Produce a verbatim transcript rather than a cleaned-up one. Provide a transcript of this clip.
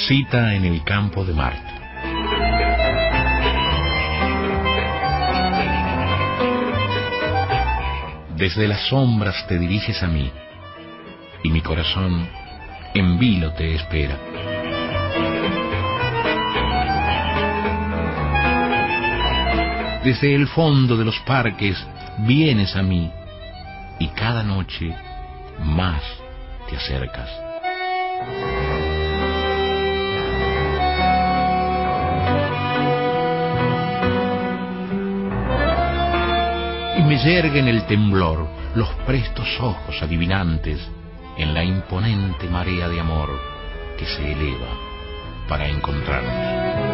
Cita en el campo de Marte. Desde las sombras te diriges a mí, y mi corazón en vilo te espera. Desde el fondo de los parques vienes a mí, y cada noche más te acercas. Y me yerguen el temblor los prestos ojos adivinantes en la imponente marea de amor que se eleva para encontrarnos.